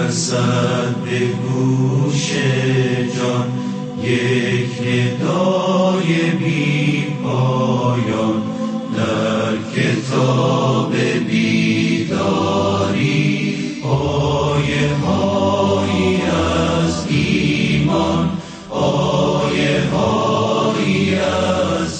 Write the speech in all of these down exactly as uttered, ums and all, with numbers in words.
رسد به گوش جان یک ندای بی پایان در کتاب بیداری، آیه هایی از ایمان، آیه هایی از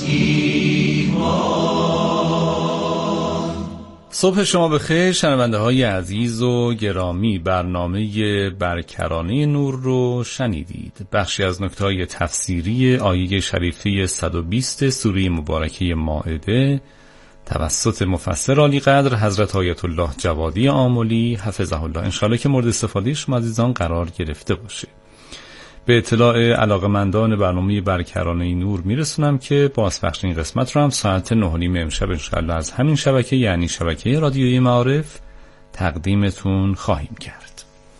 ایمان. صبح شما بخیر شنونده های عزیز و گرامی، برنامه برکرانه نور رو شنیدید. بخشی از نکته‌های تفسیری آیه شریفه صد و بیست سوره مبارکه مائده توسط مفسر عالی قدر حضرت آیت الله جوادی آملی حفظه الله، انشاءالله که مورد استفاده شما عزیزان قرار گرفته باشه. به اطلاع علاقمندان برنامه برکرانه نور میرسونم که بازپخش این قسمت رو هم ساعت نه و نیم امشب انشاءالله از همین شبکه، یعنی شبکه رادیویی معارف، تقدیمتون خواهیم کرد.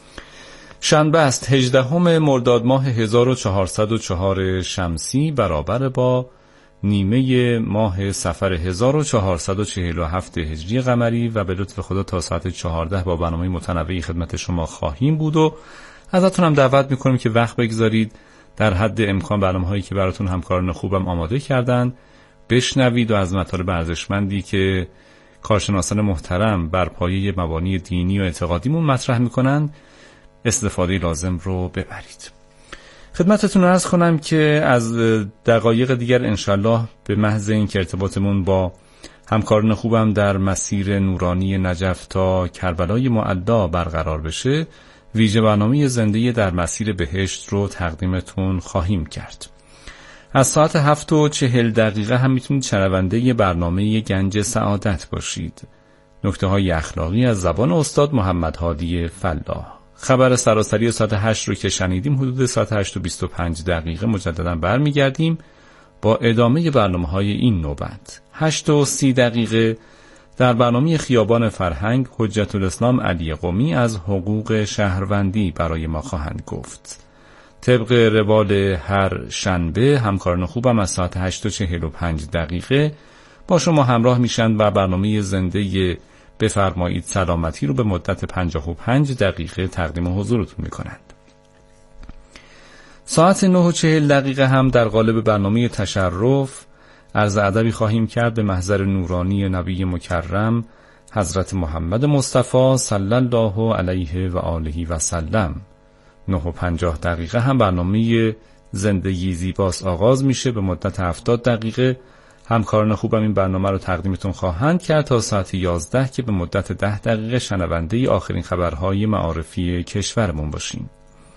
شنبه است، هجدهم مرداد ماه هزار و چهارصد و چهار شمسی، برابر با نیمه ماه صفر هزار و چهارصد و چهل و هفت هجری قمری و به لطف خدا تا ساعت چهارده با برنامه متنوعی خدمت شما خواهیم بود و ازتون هم دعوت میکنیم که وقت بگذارید در حد امکان برنامه‌هایی که براتون همکاران خوبم آماده کردن بشنوید و از مطالب ارزشمندی که کارشناسان محترم بر پایه مبانی دینی و اعتقادیمون مطرح میکنن استفاده لازم رو ببرید. خدمتتون عرض کنم که از دقایق دیگر انشالله به محض این که ارتباطمون با همکاران خوبم در مسیر نورانی نجف تا کربلای معلا برقرار بشه، ویژه برنامه زنده در مسیر بهشت رو تقدیمتون خواهیم کرد. از ساعت هفت و چهل دقیقه هم میتونید شنونده برنامه گنج سعادت باشید. نکته های اخلاقی از زبان استاد محمد هادی فلاح. خبر سراسری ساعت هشت رو که شنیدیم حدود ساعت هشت و بیست و پنج دقیقه مجددا برمیگردیم با ادامه برنامه های این نوبت. هشت و سی دقیقه در برنامه خیابان فرهنگ حجت الاسلام علی قمی از حقوق شهروندی برای ما خواهند گفت. طبق روال هر شنبه همکاران خوبم از ساعت هشت و چهل و پنج دقیقه با شما همراه میشن و برنامه زنده بفرمایید سلامتی رو به مدت پنجاه و پنج دقیقه تقدیم حضورتون میکنند. ساعت نه و چهل دقیقه هم در قالب برنامه تشرف عرض ادبی خواهیم کرد به محضر نورانی نبی مکرم حضرت محمد مصطفی صلی الله علیه و آله و سلم. نه و پنجاه دقیقه هم برنامه زندگی زیباست آغاز میشه به مدت هفتاد دقیقه. همکاران خوبم این برنامه رو تقدیمتون خواهند کرد تا ساعت یازده که به مدت ده دقیقه شنونده آخرین خبرهای معارفی کشورمون باشیم.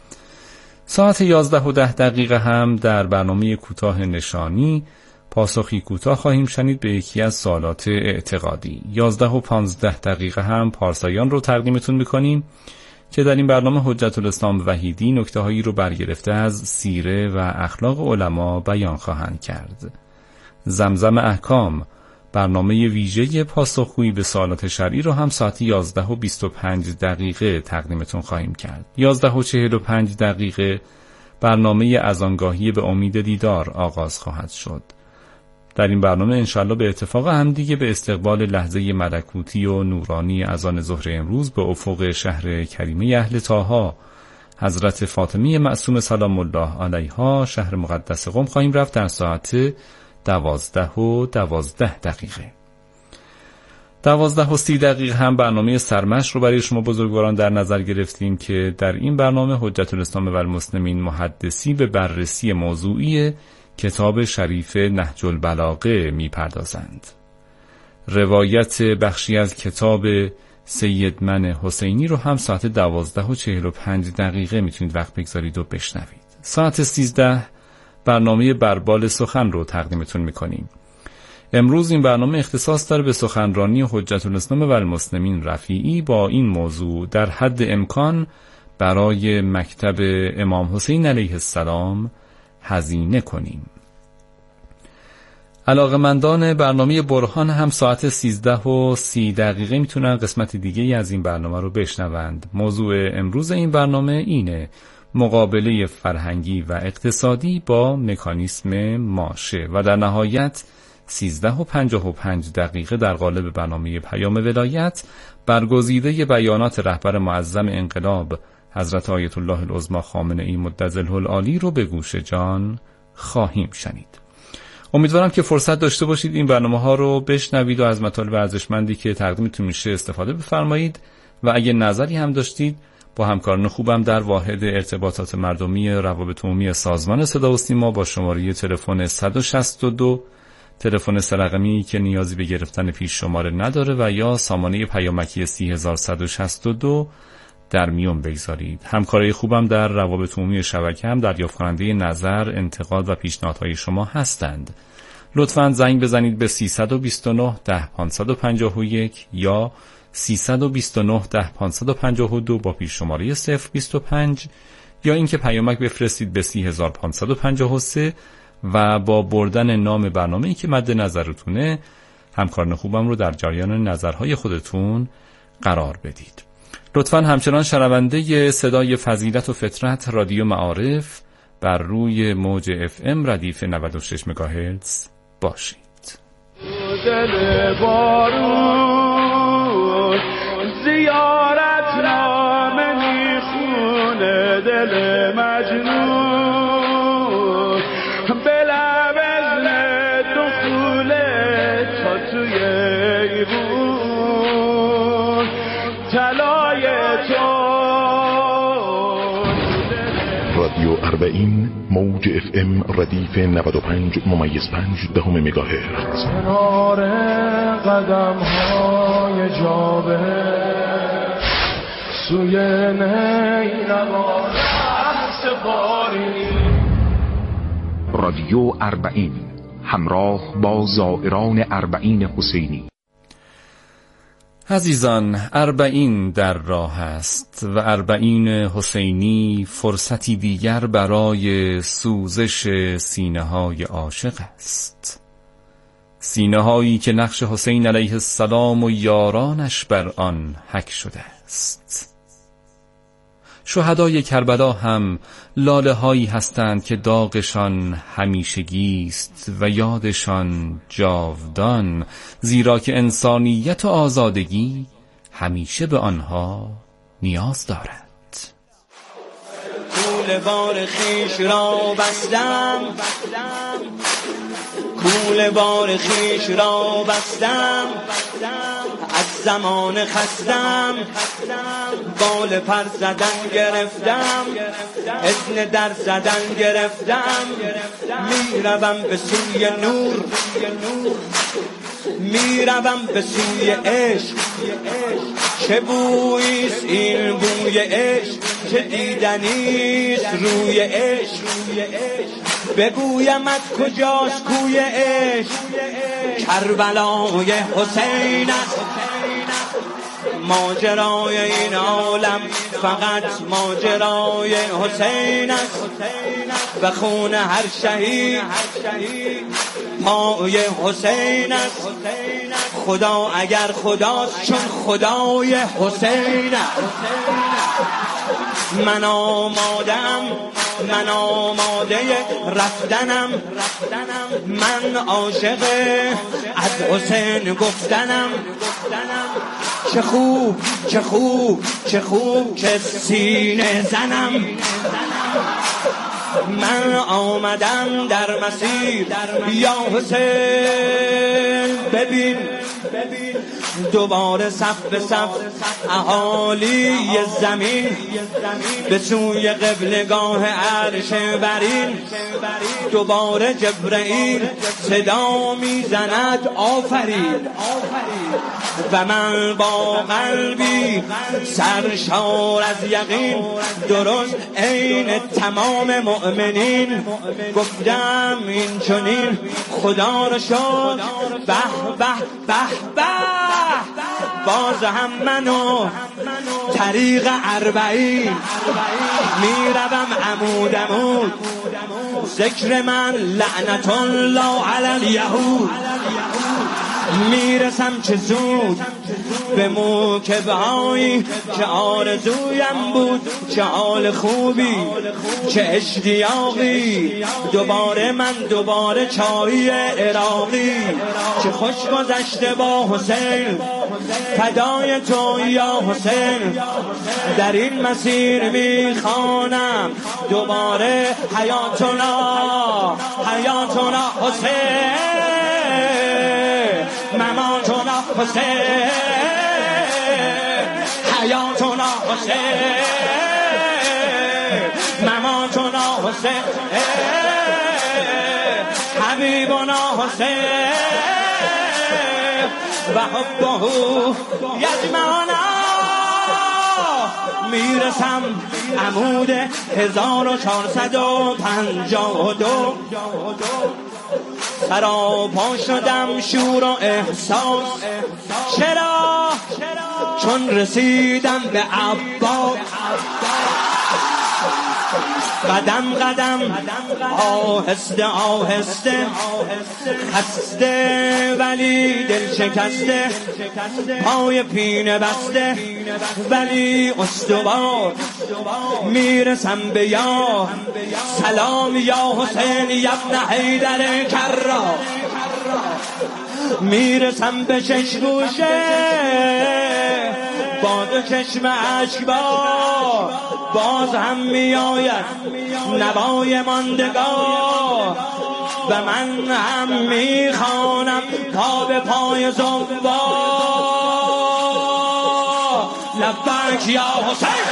ساعت یازده و ده دقیقه هم در برنامه کوتاه نشانی پاسخی کوتاه خواهیم شنید به یکی از سوالات اعتقادی. یازده و پانزده دقیقه هم پارسایان رو تقدیمتون میکنیم که در این برنامه حجت الاسلام وحیدی نکته هایی رو برگرفته از سیره و اخلاق علما بیان خواهند کرد. زمزم احکام برنامه ویژه پاسخگویی به سوالات شرعی رو هم ساعت یازده و بیست و پنج دقیقه تقدیمتون خواهیم کرد. یازده و چهل و پنج دقیقه برنامه اذانگاهی به امید دیدار آغاز خواهد شد. در این برنامه انشالله به اتفاق همدیگه به استقبال لحظه ملکوتی و نورانی اذان ظهر امروز به افق شهر کریمه اهل طاها حضرت فاطمه معصومه سلام الله علیها شهر مقدس قم خواهیم رفت در ساعت دوازده و دوازده دقیقه. دوازده و سی دقیقه هم برنامه سرمشق رو برای شما بزرگواران در نظر گرفتیم که در این برنامه حجت الاسلام و المسلمین محدثی به بررسی موضوعی کتاب شریف نهج البلاغه میپردازند. روایت بخشی از کتاب سید من حسینی رو هم ساعت دوازده و چهل و پنج دقیقه میتونید وقت بگذارید و بشنوید. ساعت سیزده برنامه بربال سخن رو تقدیمتون میکنیم. امروز این برنامه اختصاص داره به سخنرانی حجت الاسلام و المسلمین رفیعی با این موضوع در حد امکان برای مکتب امام حسین علیه السلام هزینه کنیم. علاقمندان برنامه برهان هم ساعت سیزده و سی دقیقه میتونن قسمت دیگه از این برنامه رو بشنوند. موضوع امروز این برنامه اینه: مقابله فرهنگی و اقتصادی با مکانیسم ماشه. و در نهایت سیزده و پنجاه و پنج دقیقه در قالب برنامه پیام ولایت برگزیده بیانات رهبر معظم انقلاب حضرت آیت الله العظمی خامنه‌ای مدظله العالی رو به گوش جان خواهیم شنید. امیدوارم که فرصت داشته باشید این برنامه ها رو بشنوید و از مطالب ارزشمندی که تقدیمتون میشه استفاده بفرمایید و اگه نظری هم داشتید با همکاران خوبم در واحد ارتباطات مردمی روابط عمومی سازمان صدا و سیما با شماره تلفن صد و شصت و دو، تلفن سه‌رقمی که نیازی به گرفتن پیش شماره نداره، و یا سامانه پیامکی سی هزار صد و شصت و دو در میون بگذارید. همکارای خوبم در روابط عمومی شبکه هم دریافت کننده نظر، انتقاد و پیشنهادهای شما هستند. لطفاً زنگ بزنید به سیصد و بیست و نه ده پانصد و پنجاه و یک یا سیصد و بیست و نه ده پانصد و پنجاه و دو با پیش شماره صفر بیست و پنج، یا اینکه پیامک بفرستید به سی هزار پانصد و پنجاه و سه و با بردن نام برنامه‌ای که مد نظرتونه همکاران خوبم رو در جریان نظرهای خودتون قرار بدید. لطفاً همچنان شنونده صدای فضیلت و فطرت رادیو معارف بر روی موج اف ام ردیف نود و شش مگاهرتز باشید. دل بارون زیارت نامه میخونه، دل مجنون به لب اذن دخوله تا توی ایوون طلای تو. رادیو اربعین موج اف ام ردیف نود و پنج ممیز پنج دهم مگاهرتز. کنار قدم های جابه سوی نیلوا رقص باری. رادیو اربعین همراه با زائران اربعین حسینی. عزیزان، اربعین در راه است و اربعین حسینی فرصتی دیگر برای سوزش سینه های عاشق است، سینه هایی که نقش حسین علیه السلام و یارانش بر آن حک شده است. شهدای کربلا هم لاله هایی هستند که داغشان همیشگی است و یادشان جاودان، زیرا که انسانیت و آزادگی همیشه به آنها نیاز دارد. کول بار خیش را بستم، کول بار خیش را بستم، از زمان خستم بال پر زدن گرفتم، اذن در زدن گرفتم، میروم به سوی نور، میروم به سوی عشق. چه بوییست این بوی عشق، چه دیدنیست روی عشق. بگویمت کجاست کوی عشق، کربلای حسین است. ماجرای این عالم فقط ماجرای حسین است، و خون هر شهید پای حسین است. خدا اگر خداست چون خدای حسین است. من آمادم، من آماده رفتنم، من عاشق از حسین گفتنم. چه خوب چه خوب چه خوب که سینه زنم. من آمدم در مسیر یا حسین، ببین دوباره صف به صف اهالی زمین به سوی قبلگاه عرش برین. دوباره جبرئیل صدا میزند آفرین، و من با قلبی سرشار از یقین درست عین تمام مؤمنین گفتم این چنین خدا را شد. به به به به باز هم منو طریق اربعین میروم عمود عمود. ذکر من لعنت الله علی الیهود. میرسم چه زود به موکبهایی که آرزویم بود، چه حال خوبی چه اشتیاقی، دوباره من دوباره چای عراقی، چه خوش گذشته با حسین، فدای تو یا حسین، در این مسیر میخوانم دوباره حیاتنا حیاتنا حسین، مماتنا حسین، حیاتنا حسین، مماتنا حسین، حبیبنا حسین و حبه یجمعنا. میرسم عمود هزار و چهارصد و پنجاه و دو، سراپا شدم شور و احساس، چرا چون رسیدم به عباس، قدم قدم آهسته آهسته، خسته ولی دل شکسته، پای پینه بسته ولی استوار، میرسم به یا سلام یا حسین یبن حیدر کرار، میرسم به شش گوشه با دو چشم اشکبار، باز هم میآید نوای ماندگار و من هم میخوانم تا به پای زنبار، لبیک یا حسین،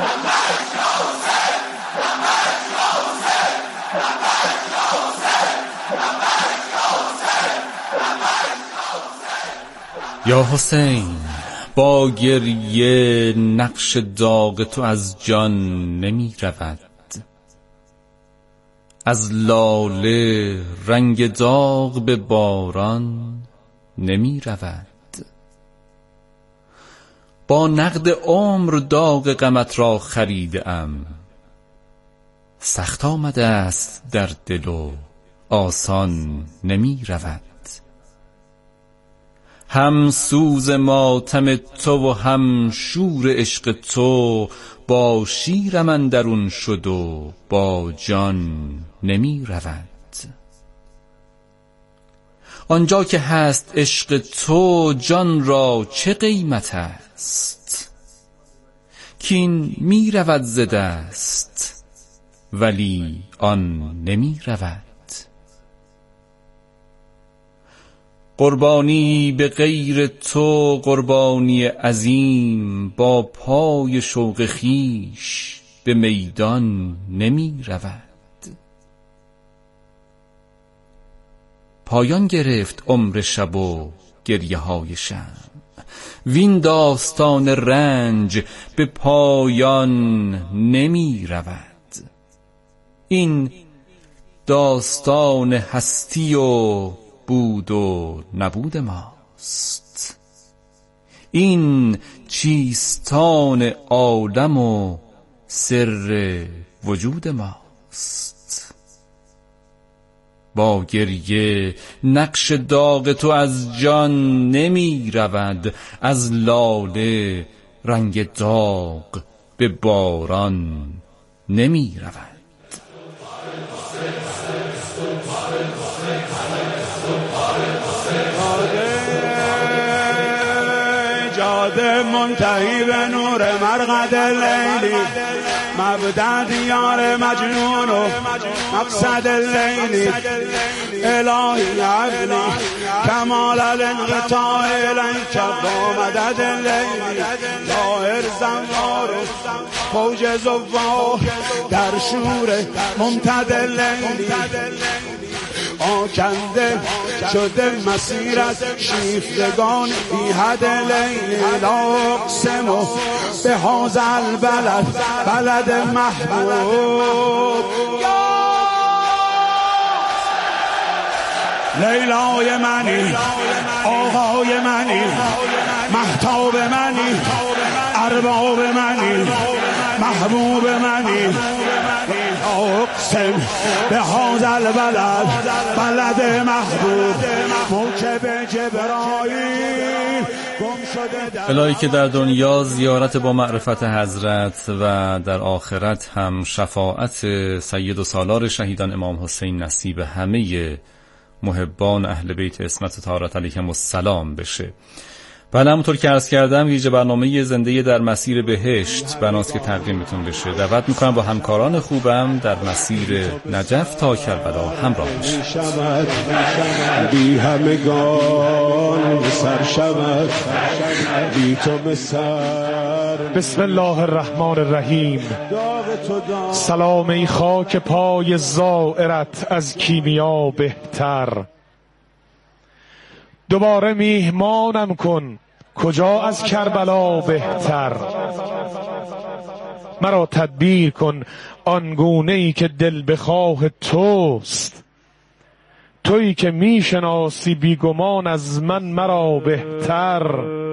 یا حسین با گریه نقش داغ تو از جان نمی رود، از لاله رنگ داغ به باران نمی رود، با نقد عمر داغ غمت را خریدم، سخت آمده است در دل و آسان نمی رود، هم سوز ماتم تو و هم شور عشق تو، با شیرم اندرون شد و با جان نمی رود، آنجا که هست عشق تو جان را چه قیمت است، کین می رود ز دست ولی آن نمی رود، قربانی به غیر تو قربانی عظیم، با پای شوق خویش به میدان نمی رود، پایان گرفت عمر شب و گریه های شمع، وین داستان رنج به پایان نمی رود، این داستان هستی و بود و نبود ماست، این چیستان عالم و سر وجود ماست، با گریه نقش داغ تو از جان نمی رود، از لاله رنگ داغ به باران نمی رود. جاده منتهی به نور مرقد لیلی، مبدأ دیار مجنون و مقصد لیلی، الهی عقلی کمال الانقطاع الیک با مدد لیلی، ظاهر زوار فوج زوار در شور ممتد لیلی، آکنده شده مسیر از شیفتگان بی حد لیلی، اقسم به هذا البلد بلد محبوب، لیلای منی آقای منی مهتاب منی ارباب منی محبوب منی، اقسم به هذا البلد بلد محبوب موکب جبرائیل گم شده در الهی که در دنیا زیارت با معرفت حضرت و در آخرت هم شفاعت سید و سالار شهیدان امام حسین نصیب همه محبان اهل بیت عصمت طهارت علیهم السلام بشه. بله، همونطور که عرض کردم ویژه برنامه زنده در مسیر بهشت بناست که تقدیمتون بشه. دعوت میکنم با همکاران خوبم در مسیر نجف تا کربلا همراه بشید. بی همگان سر شود بی تو بسر. بسم الله الرحمن الرحیم. سلام ای خاک پای زائرت از کیمیا بهتر. دوباره میهمانم کن کجا از کربلا بهتر. مرا تدبیر کن آنگونه ای که دل بخواه توست. تویی که میشناسی بیگمان از من مرا بهتر.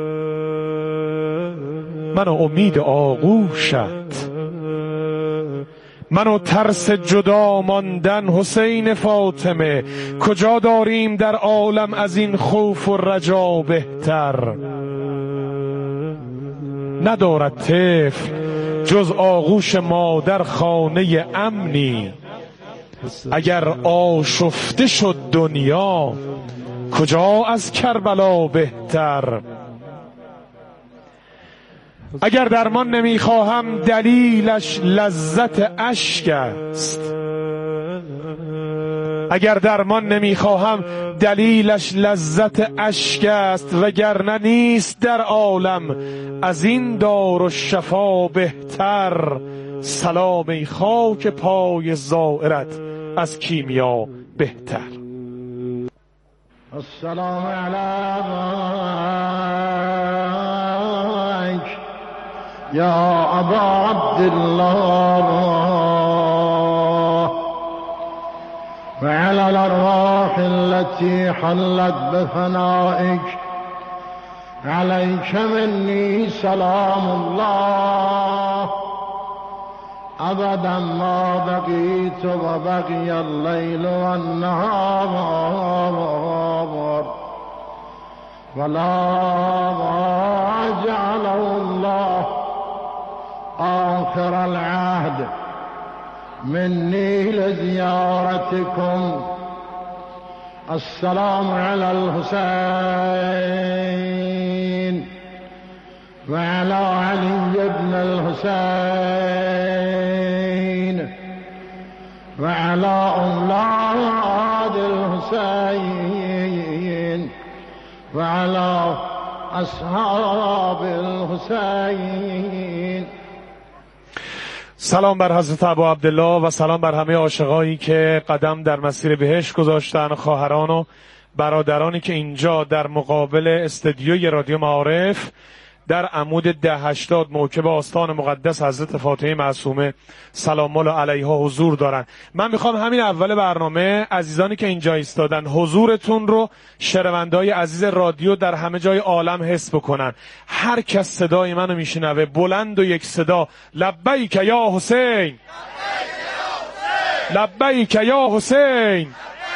من امید آغوشت، منو ترس جدا ماندن حسین فاطمه. کجا داریم در عالم از این خوف و رجا بهتر. ندارد طفل جز آغوش مادر خانه امنی. اگر آشفته شد دنیا کجا از کربلا بهتر. اگر درمان نمیخواهم دلیلش لذت اشک است. اگر درمان نمیخواهم دلیلش لذت اشک است. وگرنه نیست در عالم از این دار و شفا بهتر. سلام ای خاک پای زائرت از کیمیا بهتر. السلام علیک یا ابا عبدالله وعلى الارواح التي حلت بفنائك عليك مني سلام الله ابدا ما بقيت وبقي الليل والنهار ولا جعله الله آخر العهد مني لزيارتكم. السلام على الحسين وعلى علي بن الحسين وعلى أولاد الحسين وعلى أصحاب الحسين. سلام بر حضرت ابا عبدالله و سلام بر همه عاشقایی که قدم در مسیر بهشت گذاشتن، خواهران و برادرانی که اینجا در مقابل استدیوی رادیو معارف در عمود ده هشتاد موکب آستان مقدس حضرت فاطمه معصومه سلام الله علیها حضور دارن. من میخوام همین اول برنامه عزیزانی که اینجا ایستادن حضورتون رو شنونده‌های عزیز رادیو در همه جای عالم حس بکنن. هر کس صدای منو میشنوه بلند و یک صدا لبیک یا حسین، لبیک یا حسین،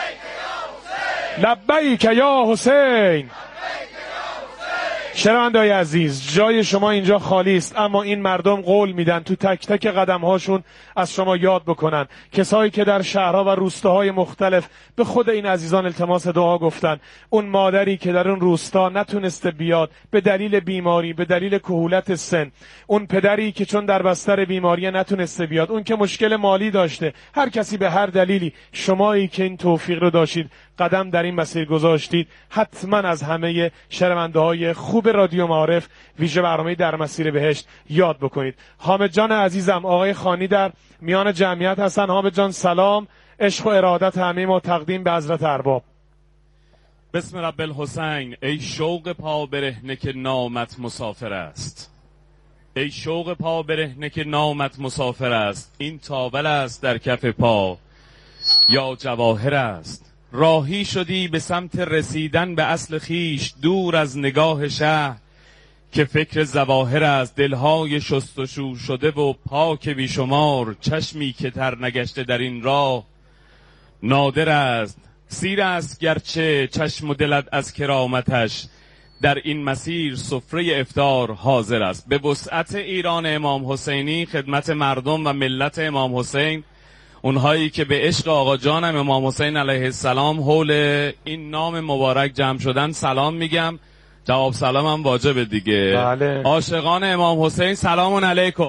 لبیک یا حسین. شنونده‌های عزیز، جای شما اینجا خالی است، اما این مردم قول میدن تو تک تک قدم هاشون از شما یاد بکنن. کسایی که در شهرها و روستاهای مختلف به خود این عزیزان التماس دعا گفتن. اون مادری که در اون روستا نتونسته بیاد به دلیل بیماری، به دلیل کهولت سن، اون پدری که چون در بستر بیماری نتونسته بیاد، اون که مشکل مالی داشته، هر کسی به هر دلیلی، شمایی که این توفیق رو داشتید قدم در این مسیر گذاشتید، حتما از همه شنونده‌های خوب رادیو معارف ویژه برنامه در مسیر بهشت یاد بکنید. حامد جان عزیزم، آقای خانی در میان جمعیت هستن. حامد جان سلام، عشق و ارادت همه ما تقدیم به حضرت ارباب. بسم رب الحسین. ای شوق پا برهنه که نامت مسافر است، ای شوق پا برهنه که نامت مسافر است. این تاول است در کف پا یا جواهر است. راهی شدی به سمت رسیدن به اصل خیش، دور از نگاه شهر که فکر ظواهر است، دلهای شستشو شده و پاک بیشمار، چشمی که تر نگشته در این راه نادر است. سیر است گرچه چشم و دلت از کرامتش، در این مسیر سفره افطار حاضر است. به وسعت ایران امام حسینی، خدمت مردم و ملت امام حسین، اونهایی که به عشق آقا جانم امام حسین علیه السلام حول این نام مبارک جمع شدن سلام میگم. جواب سلام هم واجبه دیگه. بله. عاشقان امام حسین سلام علیکم.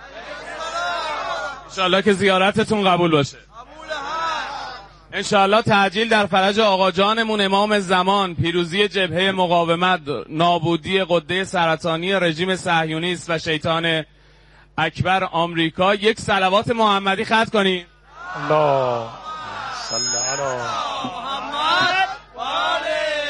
انشالله که زیارتتون قبول باشه. انشالله تعجیل در فرج آقا جانمون امام زمان، پیروزی جبهه مقاومت، نابودی غده سرطانی رژیم صهیونیست و شیطان اکبر آمریکا. یک صلوات محمدی ختم کنید. الله صلی علی محمد و آل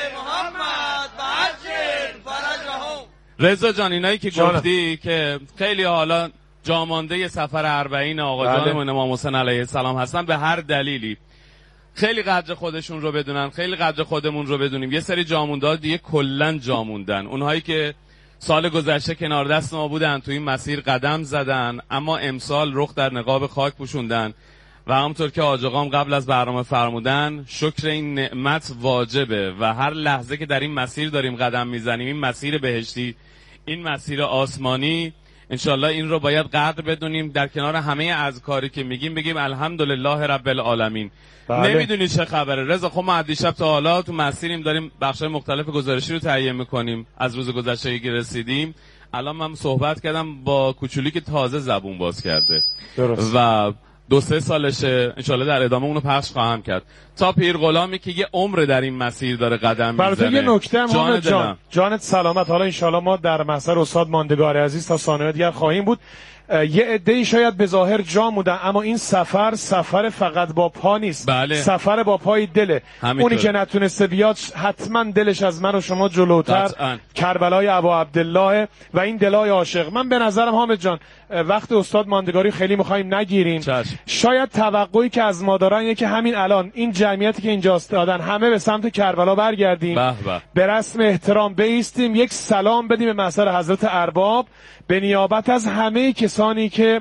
محمد و عجل فرجهم. رضا جان، اینایی که جانم. گفتی که خیلی حالا جامانده سفر اربعین آقا بله. جانمون امام حسین علیه السلام هستن، به هر دلیلی خیلی قدر خودشون رو بدونن، خیلی قدر خودمون رو بدونیم. یه سری جامونده دیگه کلن جاموندن، اونهایی که سال گذشته کنار دست ما بودن، تو این مسیر قدم زدن، اما امسال رخ در نقاب خاک پوشوندن و همونطور که حاج آقام قبل از برنامه فرمودن، شکر این نعمت واجبه و هر لحظه که در این مسیر داریم قدم میزنیم، این مسیر بهشتی، این مسیر آسمانی، انشالله این رو باید قدر بدونیم. در کنار همه اذکاری که میگیم بگیم الحمدلله رب العالمین. بله. نمیدونی چه خبره رضا؟ خب ما دیشب تا حالا تو مسیریم، داریم بخشای مختلف گزارشی رو تهیه میکنیم از روز گذشته که رسیدیم. الان من صحبت کردم با کوچولی که تازه زبون باز کرده. درست. و دو سه سالشه، انشالله در ادامه اونو پخش خواهم کرد. تا پیر غلامی که یه عمر در این مسیر داره قدم میزنه. برای یه نکته هم جان حامد جان، دلم. جانت سلامت. حالا انشالله ما در محضر استاد ماندگار عزیز تا ثانیه دیگر خواهیم بود. یه عده‌ای شاید به ظاهر جا موندن، اما این سفر سفر فقط با پا نیست. بله. سفر با پای دله. همینطور. اونی که نتونسته بیاد حتما دلش از من و شما جلوتر قطعاً. کربلای ابا عبدالله و این دلای عاشق. من به نظرم حامد جان وقت استاد ماندگاری خیلی می‌خوایم نگیریم. چشم. شاید توقعی که از ما دارن اینه که همین الان این جمعیتی که اینجا استادن همه به سمت کربلا برگردیم، به به. به رسم احترام بایستیم، یک سلام بدیم به محضر حضرت ارباب به نیابت از همه کسانی که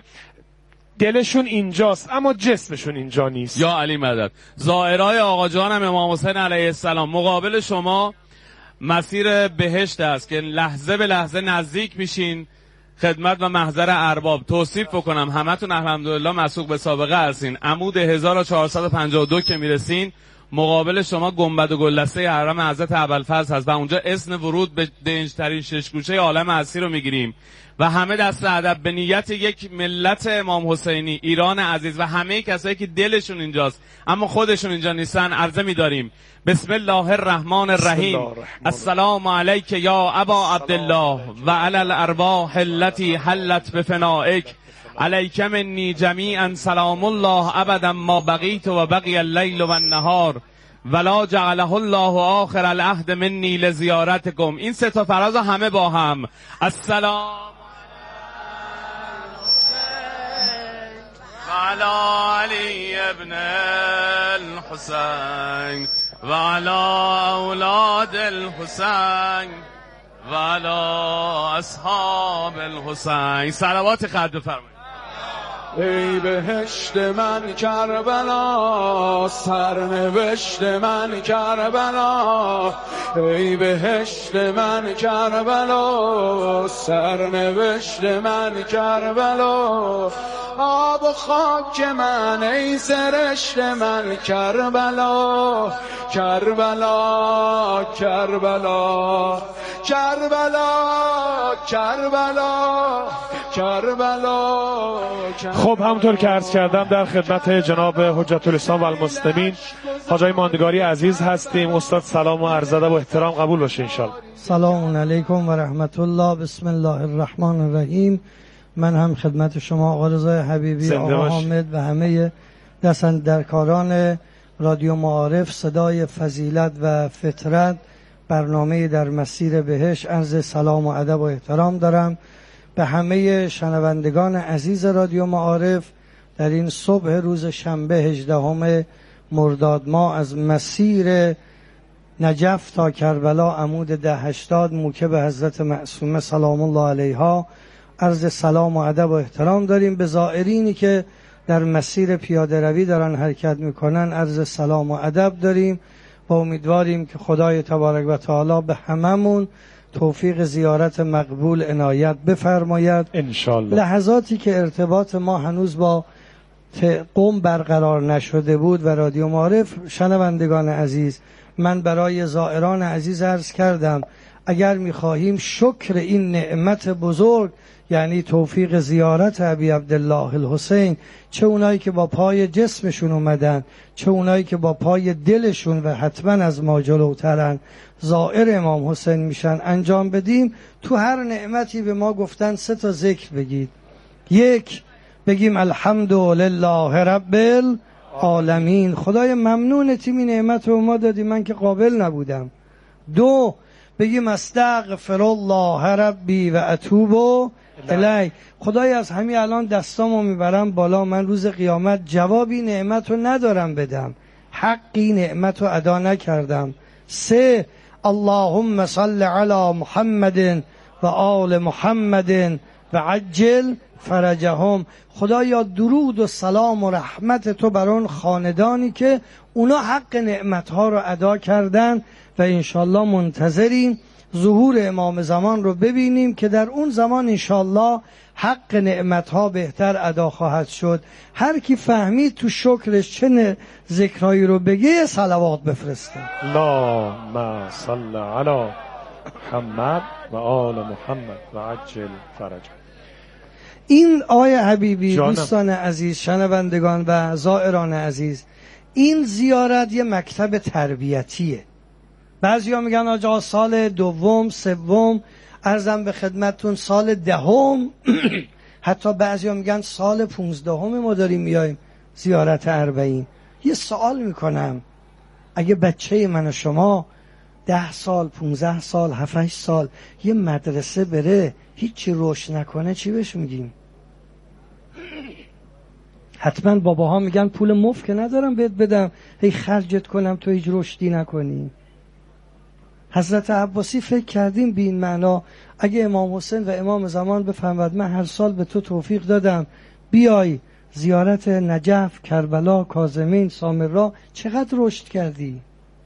دلشون اینجاست اما جسمشون اینجا نیست. یا علی مدد. زائرای آقا جانم امام حسین علیه السلام، مقابل شما مسیر بهشت است که لحظه به لحظه نزدیک میشین خدمت و محضر ارباب. توصیف بکنم همتون الحمدلله مسوق به سابقه هستین. عمود هزار و چهارصد و پنجاه و دو که میرسین، مقابل شما گنبد و گلدسته حرم حضرت ابوالفضل هست و اونجا اذن ورود به دنجترین ششگوشه عالم هستی رو میگیریم و همه دست ادب به نیت یک ملت امام حسینی، ایران عزیز و همه کسایی که دلشون اینجاست اما خودشون اینجا نیستن عرضه می‌داریم. بسم الله الرحمن الرحیم. السلام علیک یا ابا عبدالله و علی الارواح التي حلت بفنائک، علیک منی جمیعا سلام الله ابدا ما بقیت و بقی اللیل و النهار ولا جعله الله آخر العهد منی لزیارتکم. این سه تا فراز همه با هم. السلام علی علی ابن الحسین و علی اولاد الحسین و علی اصحاب الحسین. صلوات خد بفرمایید. ای بهشت من کربلا، سرنوشت من کربلا، ای بهشت من کربلا، سرنوشت من کربلا، آب و خاک من ای سرشت من کربلا، کربلا کربلا کربلا کربلا کربلا. خب همونطور که عرض کردم در خدمت جناب حجت الاسلام و المسلمین حاجای ماندگاری عزیز هستیم. استاد سلام و عرض ادب و احترام قبول باشه انشالله. سلام علیکم و رحمت الله. بسم الله الرحمن الرحیم. من هم خدمت شما آقا رضای حبیبی، آقا حامد و همه دستاندرکاران رادیو معارف صدای فضیلت و فطرت برنامه در مسیر بهشت عرض سلام و ادب و احترام دارم. به همه شنوندگان عزیز رادیو معارف در این صبح روز شنبه هجدهم مرداد ماه از مسیر نجف تا کربلا عمود ده هشتاد موکب حضرت معصومه سلام الله علیها عرض سلام و ادب و احترام داریم. به زائرینی که در مسیر پیاده روی دارن حرکت میکنن عرض سلام و ادب داریم و امیدواریم که خدای تبارک و تعالی به هممون توفیق زیارت مقبول عنایت بفرماید انشالله. لحظاتی که ارتباط ما هنوز با قم برقرار نشده بود و رادیو معارف، شنوندگان عزیز، من برای زائران عزیز عرض کردم اگر میخواهیم شکر این نعمت بزرگ یعنی توفیق زیارت ابی عبدالله الحسین، چه اونایی که با پای جسمشون اومدن چه اونایی که با پای دلشون و حتما از ما جلوترن زائر امام حسین میشن، انجام بدیم. تو هر نعمتی به ما گفتن سه تا ذکر بگید. یک، بگیم الحمدلله رب العالمین، خدای ممنونتی این نعمت رو ما دادی من که قابل نبودم. دو، بگیم استغفر الله ربی و اتوب الی، خدای از همین الان دستامو میبرم بالا، من روز قیامت جوابی نعمت رو ندارم بدم، حقی نعمت رو ادا نکردم. سه، اللهم صل علی محمد و آل محمد و عجل فرجهم، خدایا درود و سلام و رحمت تو بر اون خاندانی که اونا حق نعمتها رو ادا کردن و انشالله منتظریم ظهور امام زمان رو ببینیم که در اون زمان انشالله حق نعمتها بهتر ادا خواهد شد. هر کی فهمید تو شکرش چه ذکرهایی رو بگه صلوات بفرسته. اللهم صل علی محمد و آل محمد و عجل فرج. این آیه حبیبی جانم. دوستان عزیز، شنوندگان و زائران عزیز، این زیارت یه مکتب تربیتیه. بعضی ها میگن آجا سال دوم سوم، عرضم به خدمتون سال دهم حتی بعضی ها میگن سال پونزدهم ما داریم میایم زیارت اربعین. یه سوال میکنم، اگه بچه من و شما ده سال پونزده سال هفتش سال یه مدرسه بره هیچی رشد نکنه چی بهش میگیم؟ حتما باباها میگن پول مفت که ندارم بهت بدم هی خرجت کنم تو هیچ رشدی نکنی. حضرت عباسی فکر کردیم به این معنا اگه امام حسین و امام زمان بفهمد من هر سال به تو توفیق دادم بیای زیارت نجف، کربلا، کاظمین، سامرا، چقدر رشد کردی؟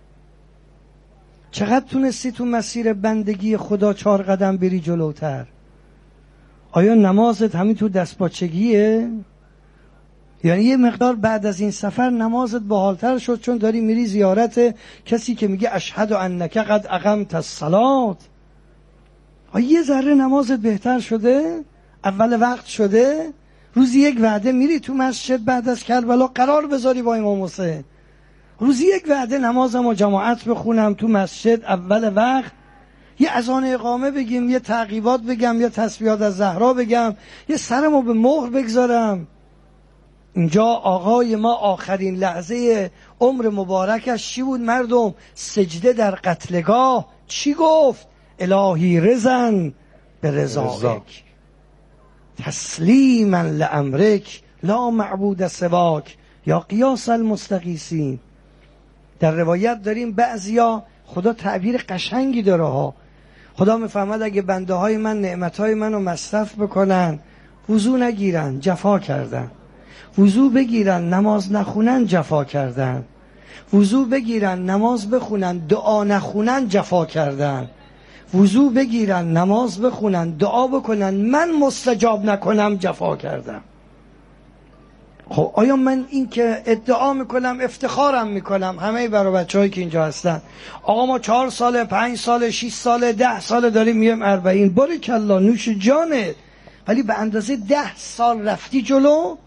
چقدر تونستی تو مسیر بندگی خدا چهار قدم بری جلوتر؟ آیا نمازت همین تو دستپاچگیه؟ یعنی یه مقدار بعد از این سفر نمازت باحالتر شد چون داری میری زیارت کسی که میگه اشهد انک قد اقمت الصلاة؟ آیا یه ذره نمازت بهتر شده؟ اول وقت شده؟ روزی یک وعده میری تو مسجد بعد از کربلا قرار بذاری با امام حسین؟ روزی یک وعده نمازم و جماعت بخونم تو مسجد اول وقت، یه اذان اقامه بگیم، یه تعقیبات بگم، یه تسبیحات از زهرا بگم، یه سرمو به مهر بگذارم. اینجا آقای ما آخرین لحظه عمر مبارکش چی بود مردم؟ سجده در قتلگاه. چی گفت؟ الهی رزن به رضایک تسلیما لامرک لا معبود سواک یا قیاس المستغیثین. در روایت داریم بعضیا، خدا تعبیر قشنگی داره ها، خدا میفهمد اگه بنده های من نعمت های منو مصرف بکنن وضو نگیرن جفا کردن، وضو بگیرن نماز نخونن جفا کردن، وضو بگیرن نماز بخونن دعا نخونن جفا کردن، وضو بگیرن نماز بخونن دعا بکنن من مستجاب نکنم جفا کردم. خب آیا من این که ادعا میکنم افتخارم میکنم همه برای بچه هایی که اینجا هستن، آقا ما چهار ساله پنج ساله شیش ساله ده ساله داریم میام اربعین، باریکالله نوش جانه، ولی به اندازه ده سال رفتی جلو؟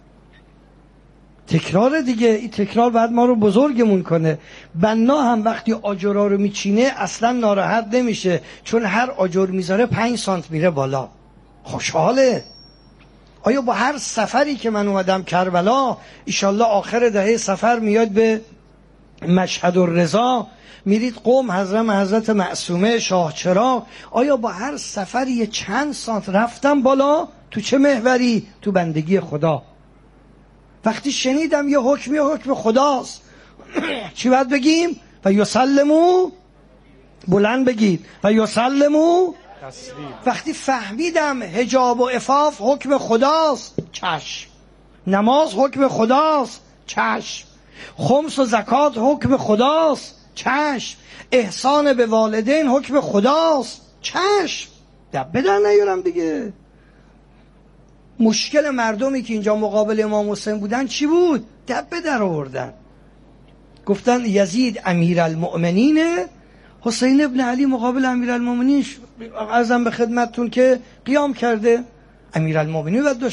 تکرار دیگه، این تکرار بعد ما رو بزرگمون کنه. بنا هم وقتی آجرها رو میچینه اصلا ناراحت نمیشه چون هر آجر میذاره پنج سانت میره بالا، خوشحاله. آیا با هر سفری که من اومدم کربلا، ایشالله آخر دهه سفر میاد به مشهد الرضا، میرید قم حضرت حضرت معصومه شاه چراغ، آیا با هر سفری چند سانت رفتم بالا؟ تو چه محوری؟ تو بندگی خدا. وقتی شنیدم یه حکمی حکم خداست چی باید بگیم؟ و یسلمو بلند بگید و یسلمو تسلیم. وقتی فهمیدم حجاب و عفاف حکم خداست، چشم. نماز حکم خداست، چشم. خمس و زکات حکم خداست، چشم. احسان به والدین حکم خداست، چشم. دبه در نیارم دیگه. مشکل مردمی که اینجا مقابل امام حسین بودن چی بود؟ دبه در آوردن، گفتن یزید امیرالمؤمنینه، حسین ابن علی مقابل امیرالمؤمنین عرضم به خدمتتون که قیام کرده. امیرالمؤمنین باید